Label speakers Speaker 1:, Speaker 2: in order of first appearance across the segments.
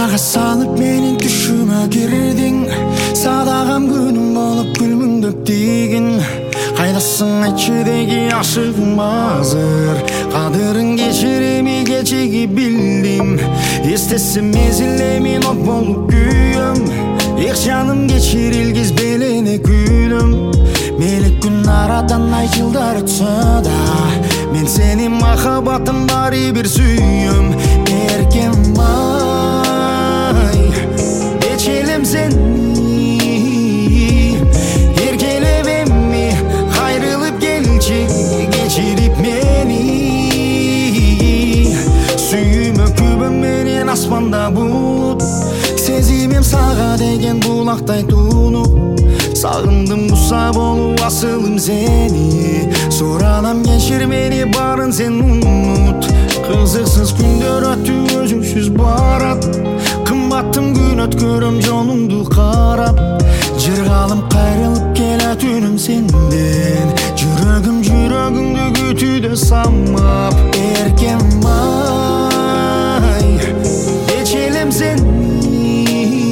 Speaker 1: Ага салып менин түшүмө кирдиң, садагам күнүм болуп күлмүңдөп тийгин. Кайдасың айтчы деги ашыгым азыр, кадырын кечир эми кечиги билдим. Эстесем мезилемин от болуп күйөм, эх жаным кечир илгиз белене күнүм. Мелек күн арадан ай жылдар өтсө да, мен сени махаббатым баары бир сүйөм. Эркем ай, кечелем сени, эркелеп эми кайрылып келчи, кечирип мени. Сүйүмө күбөм менен аспанда булут, сезимим сага деген булактай тунуп. Сагындым куса болуп асылым сени, суранам кечир мени барын сен унут. Кызыксыз күндөр өтүп өзүңсүз барат, кымбаттым күн өткөрөм жолуңду карап. Жыргалым кайрылып келетүнүм сенден, жүрөгүңдү күтүүдө самап. Эркем ай, кечелем сени,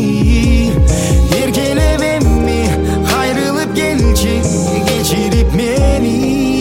Speaker 1: эркелеп эми кайрылып келчи, кечирип мени.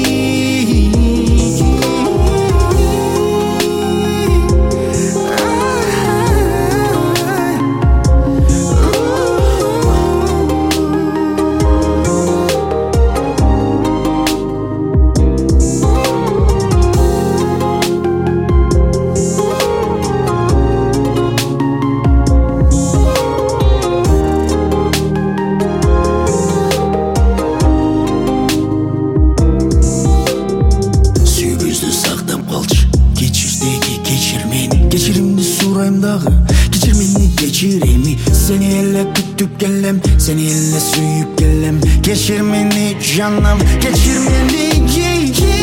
Speaker 1: Кечиримди сурайм дагы, кечир мени кечир эми. Сени эле күтүп келем, сени эле сүйүп келем. Кечир мени жаным, кечир мени.